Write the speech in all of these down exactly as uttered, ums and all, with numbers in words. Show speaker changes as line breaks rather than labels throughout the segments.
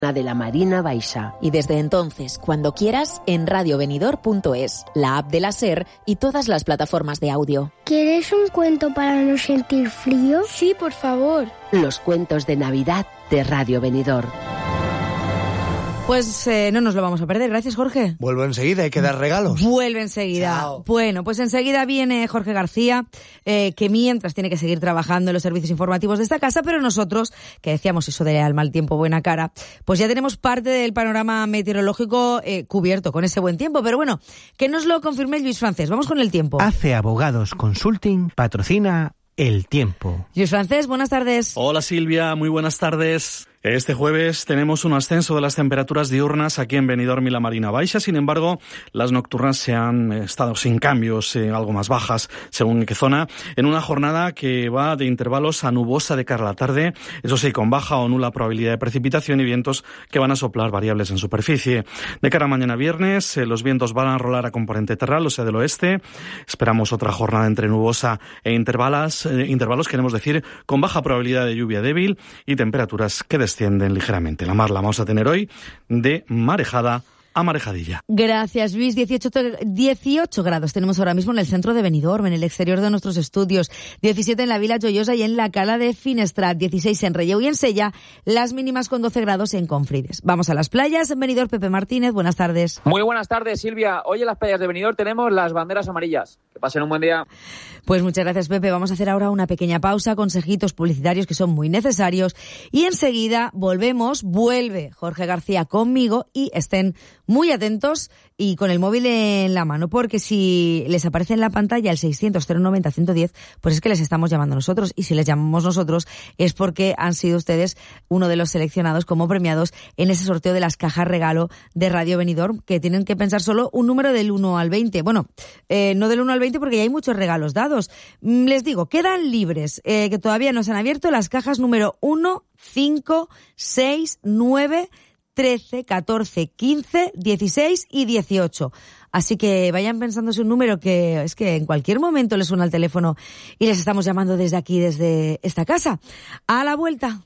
de la Marina Baixa.
Y desde entonces, cuando quieras, en radio venidor punto es, la app de la SER y todas las plataformas de audio.
¿Quieres un cuento para no sentir frío?
Sí, por favor.
Los cuentos de Navidad de Radio Benidorm.
Pues eh, no nos lo vamos a perder. Gracias, Jorge.
Vuelvo enseguida, hay que dar regalos.
Vuelve enseguida.
Chao.
Bueno, pues enseguida viene Jorge García, eh, que mientras tiene que seguir trabajando en los servicios informativos de esta casa, pero nosotros, que decíamos eso de al mal tiempo, buena cara, pues ya tenemos parte del panorama meteorológico eh, cubierto con ese buen tiempo. Pero bueno, que nos lo confirme Luis Francés. Vamos con el tiempo.
Hace Abogados Consulting patrocina el tiempo.
Luis Francés, buenas tardes.
Hola Silvia, muy buenas tardes. Este jueves tenemos un ascenso de las temperaturas diurnas aquí en Benidorm y la Marina Baixa. Sin embargo, las nocturnas se han estado sin cambios, eh, algo más bajas según en qué zona, en una jornada que va de intervalos a nubosa de cara a la tarde, eso sí, con baja o nula probabilidad de precipitación y vientos que van a soplar variables en superficie. De cara a mañana viernes, eh, los vientos van a rolar a componente terral, o sea, del oeste. Esperamos otra jornada entre nubosa e intervalos, eh, intervalos, queremos decir, con baja probabilidad de lluvia débil y temperaturas que descienden ligeramente. La mar la vamos a tener hoy de marejada a marejadilla.
Gracias, Luis. dieciocho, dieciocho grados tenemos ahora mismo en el centro de Benidorm, en el exterior de nuestros estudios. diecisiete en la Vila Joiosa y en la Cala de Finestrat. dieciséis en Relleu y en Sella. Las mínimas con doce grados en Confrides. Vamos a las playas. En Benidorm, Pepe Martínez, buenas tardes.
Muy buenas tardes, Silvia. Hoy en las playas de Benidorm tenemos las banderas amarillas. Que pasen un buen día.
Pues muchas gracias, Pepe. Vamos a hacer ahora una pequeña pausa, consejitos publicitarios que son muy necesarios. Y enseguida volvemos, vuelve Jorge García conmigo y estén muy atentos y con el móvil en la mano, porque si les aparece en la pantalla el seiscientos, cero noventa, ciento diez, pues es que les estamos llamando nosotros, y si les llamamos nosotros es porque han sido ustedes uno de los seleccionados como premiados en ese sorteo de las cajas regalo de Radio Benidorm, que tienen que pensar solo un número del uno al veinte. Bueno, eh, no del uno al veinte porque ya hay muchos regalos dados. Les digo, quedan libres, eh, que todavía no se han abierto las cajas número uno, cinco, seis, nueve, trece, catorce, quince, dieciséis y dieciocho. Así que vayan pensándose un número que es que en cualquier momento les suena el teléfono y les estamos llamando desde aquí, desde esta casa. A la vuelta.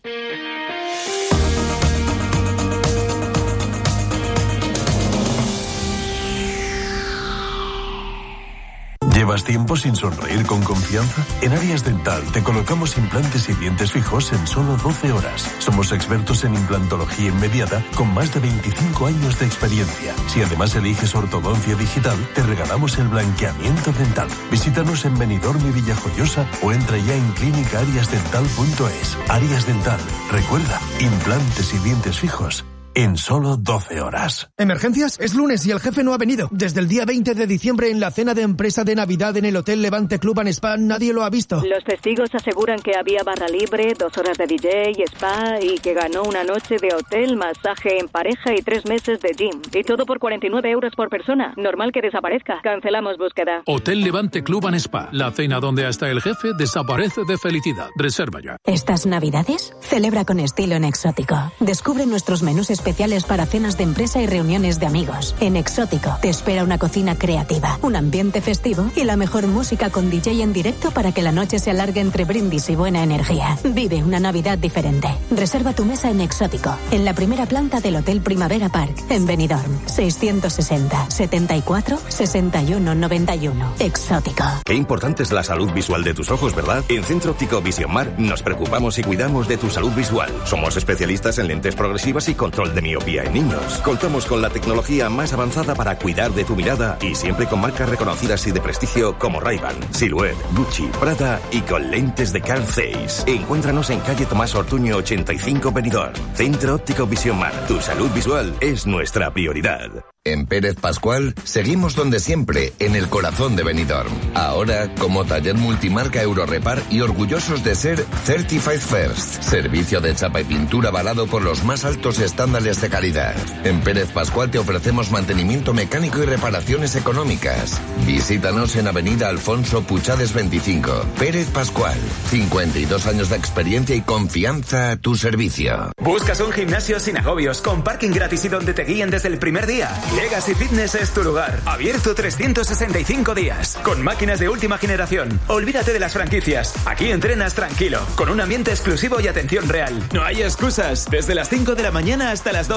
¿Llevas tiempo sin sonreír con confianza? En Arias Dental te colocamos implantes y dientes fijos en solo doce horas. Somos expertos en implantología inmediata con más de veinticinco años de experiencia. Si además eliges ortodoncia digital, te regalamos el blanqueamiento dental. Visítanos en Benidorm y Villajoyosa o entra ya en clínica arias dental punto es. Arias Dental. Recuerda, implantes y dientes fijos en solo doce horas.
¿Emergencias? Es lunes y el jefe no ha venido. Desde el día veinte de diciembre en la cena de empresa de Navidad en el Hotel Levante Club and Spa nadie lo ha visto.
Los testigos aseguran que había barra libre, dos horas de D J, spa y que ganó una noche de hotel, masaje en pareja y tres meses de gym. Y todo por cuarenta y nueve euros por persona. Normal que desaparezca. Cancelamos búsqueda.
Hotel Levante Club and Spa. La cena donde hasta el jefe desaparece de felicidad. Reserva ya.
¿Estas navidades? Celebra con estilo en Exótico. Descubre nuestros menús especiales para cenas de empresa y reuniones de amigos. En Exótico te espera una cocina creativa, un ambiente festivo y la mejor música con D J en directo para que la noche se alargue entre brindis y buena energía. Vive una Navidad diferente. Reserva tu mesa en Exótico, en la primera planta del Hotel Primavera Park, en Benidorm. seiscientos sesenta, setenta y cuatro, sesenta y uno, noventa y uno. Exótico.
Qué importante es la salud visual de tus ojos, ¿verdad? En Centro Óptico Vision Mar nos preocupamos y cuidamos de tu salud visual. Somos especialistas en lentes progresivas y control de miopía en niños. Contamos con la tecnología más avanzada para cuidar de tu mirada y siempre con marcas reconocidas y de prestigio como Ray-Ban, Silhouette, Gucci, Prada y con lentes de Carl Zeiss. Encuéntranos en calle Tomás Ortuño ochenta y cinco Benidorm. Centro Óptico Vision Mar. Tu salud visual es nuestra prioridad.
En Pérez Pascual seguimos donde siempre, en el corazón de Benidorm. Ahora como taller multimarca Eurorepar y orgullosos de ser Certified First. Servicio de chapa y pintura avalado por los más altos estándares de calidad. En Pérez Pascual te ofrecemos mantenimiento mecánico y reparaciones económicas. Visítanos en Avenida Alfonso Puchades veinticinco. Pérez Pascual. cincuenta y dos años de experiencia y confianza a tu servicio.
¿Buscas un gimnasio sin agobios, con parking gratis y donde te guíen desde el primer día?
Legacy Fitness es tu lugar. Abierto trescientos sesenta y cinco días. Con máquinas de última generación. Olvídate de las franquicias. Aquí entrenas tranquilo. Con un ambiente exclusivo y atención real. No hay excusas. Desde las cinco de la mañana hasta las dos.